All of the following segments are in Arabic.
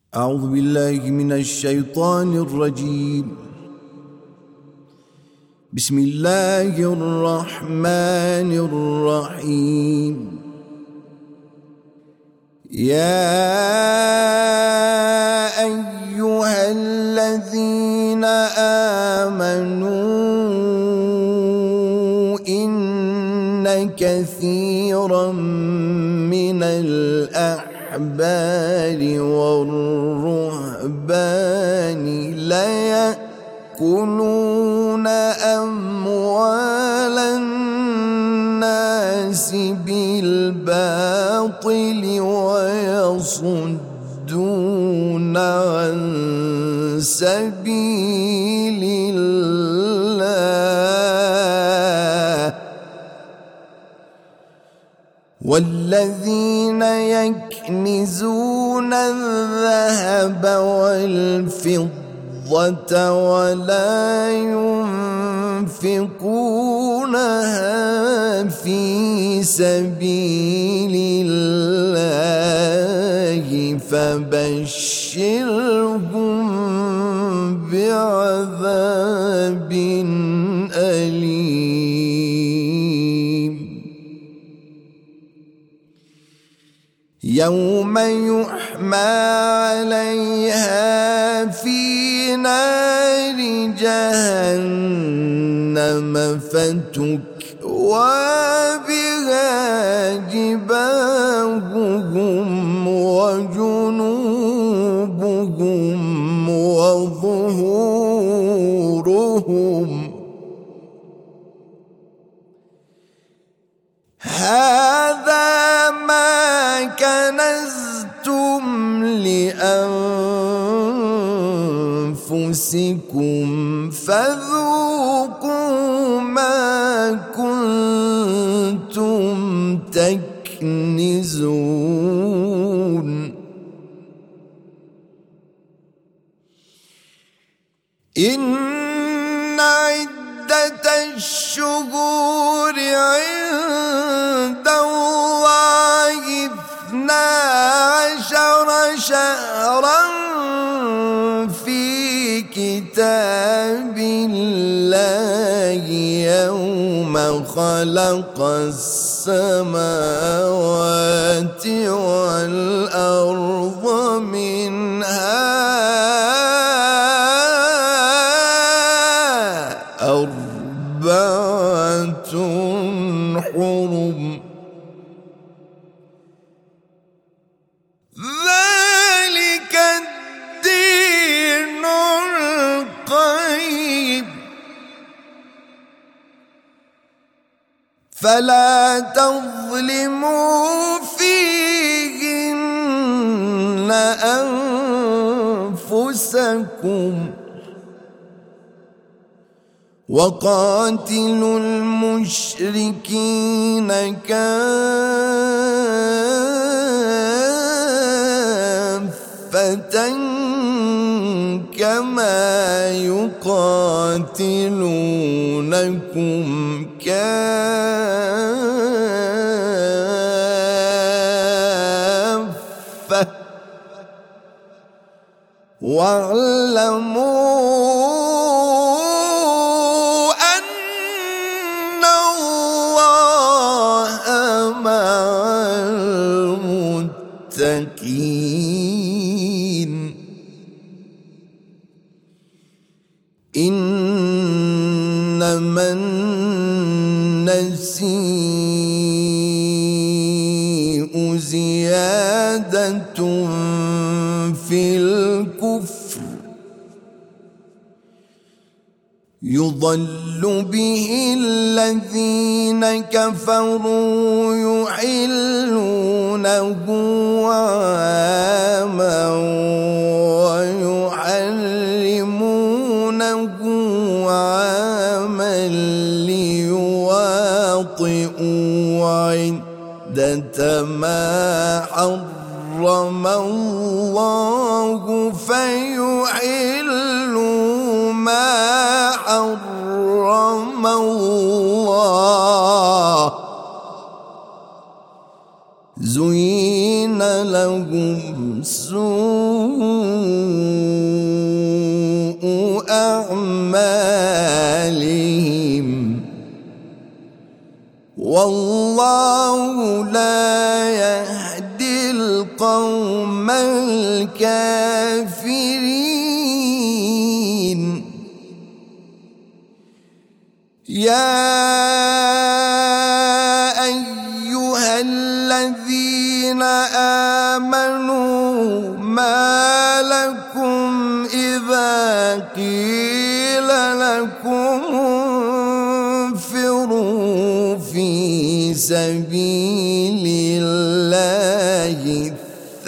أعوذ بالله من الشيطان الرجيم. بسم الله الرحمن الرحيم. يا أيها الذين آمنوا إن كثيرا من الأحبار والرهبان ليأكلون أموال الناس بالباطل ويصدون عن سبيل الله والذين يكنزون الذهب والفضة ولا ينفقونها في سبيل الله فبشرهم بعذاب أليم. يوم يحمى عليها في نار جهنم فتكوى بها جباههم وجنوبهم وظهورهم هذا ما كنزتم لأنفسكم فذوقوا ما كنتم تكنزون. إن عدة الشهور عند الله 12 شهرا في كتاب الله يوم خلق السماوات والأرض منها 4 حرم ذلك الدين القيم فلا تظلموا فيهن أنفسكم وقاتلوا المشركين كافة كما يقاتلونكم كافة واعلموا إنما النسيء زيادة في الكفر يضل به الذين كفروا يحلونه عاما ويحرمونه عاما ليواطئوا عدة ما حرم الله فيحلوا ما حرم الله زين لهم سوء أعمالهم والله لا يهدي القوم الكافرين. يا أيها الذين آمنوا ما لكم إذا قيل لكم انفروا في سبيل الله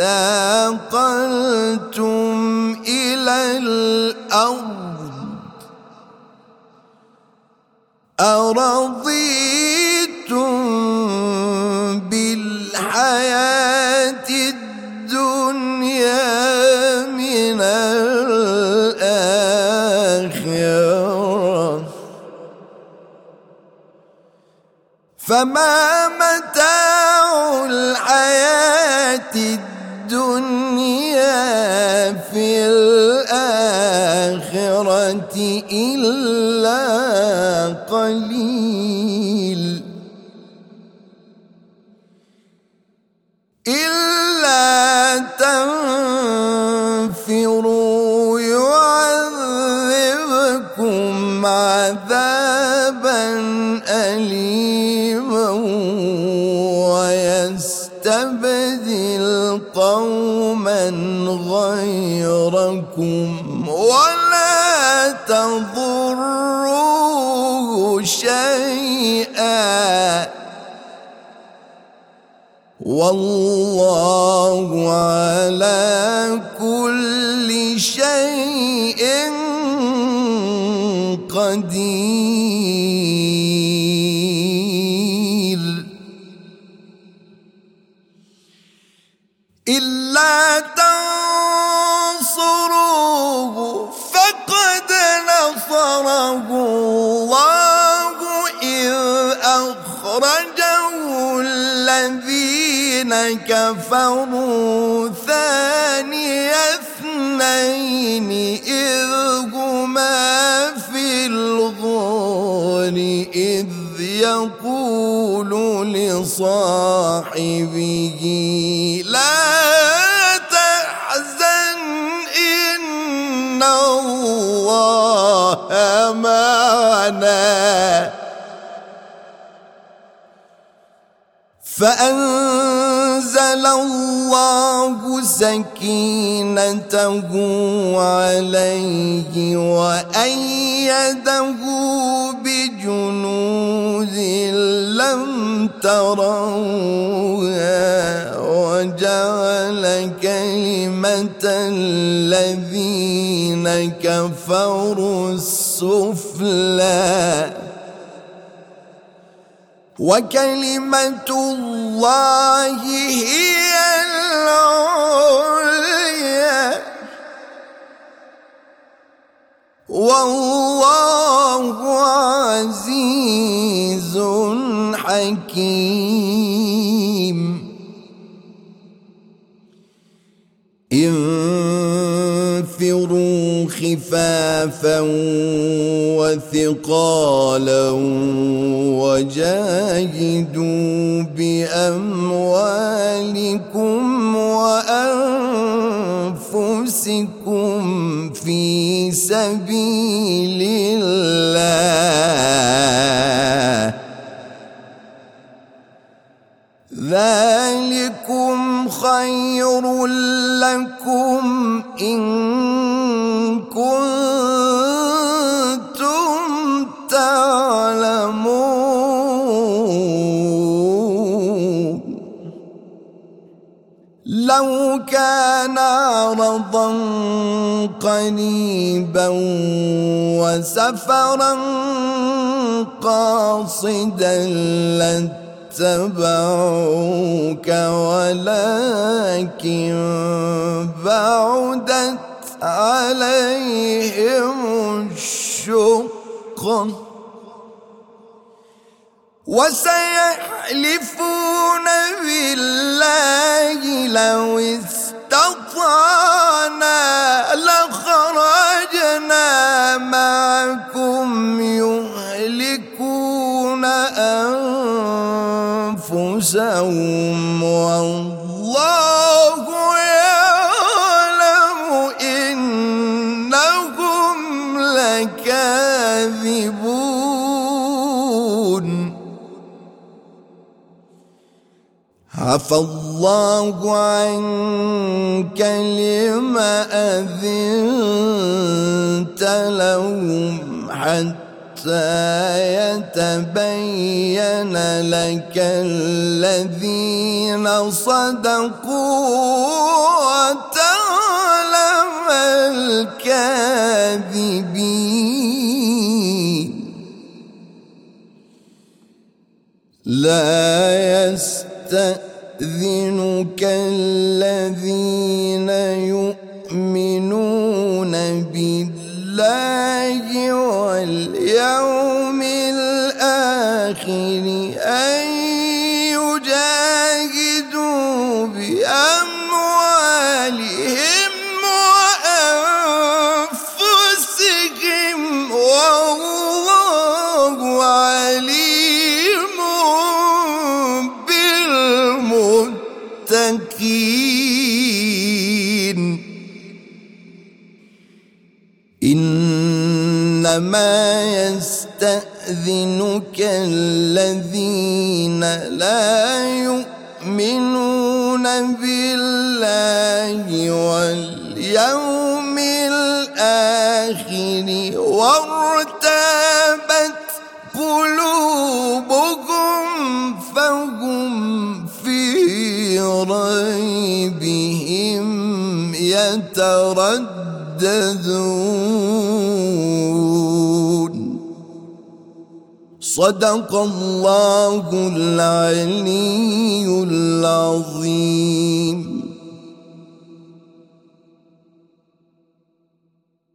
ثاقلتم إلى الأرض أرضيتم بالحياة الدنيا من الآخرة فما متاع الحياة الدنيا في الآخرة إلا قليل إلا تنفروا يعذبكم عذابا أليما ويستبدل قوما غيركم ولا تضروه شيئا والله على كل شيء قدير. إلا تنصروه فقد نصره الله إذ أخرجه الذين كفروا ثاني اثنين إذ هما في الغار إذ يقول لصاحبه لا تحزن إن الله معنا فأنزل الله سكينته عليه وأيده بجنود لم تروها وجعل كلمة الذين كفروا السفلى وكلمة الله هي العليا والله عزيز حكيم. انفروا خفافا وثقالا وجاهدوا بأموالكم وأنفسكم في سبيل الله ذلكم خير لكم إن كنتم تعلمون. لو كان عرضا قريبا وسفرا قاصدا اتبعوك ولكن بعدت عليهم الشقة وسيحلفون بالله لو استطعنا استطعنا لخرجنا معكم يهلكون أنفسهم والله يعلم إنهم لكاذبون عفى الله عنك لما أذنت لهم حتى يتبين لك الذين صدقوا وتعلم الكاذبين لا يستأذنك الذين يؤمنون بالله واليوم الآخر أن يجاهدوا بأموالهم وأنفسهم والله عليم بالمتقين إنما يستأذنك الذين لا يؤمنون بالله واليوم الآخر وارتابت قلوبهم فهم في ريبهم يترددون صدق الله العلي العظيم.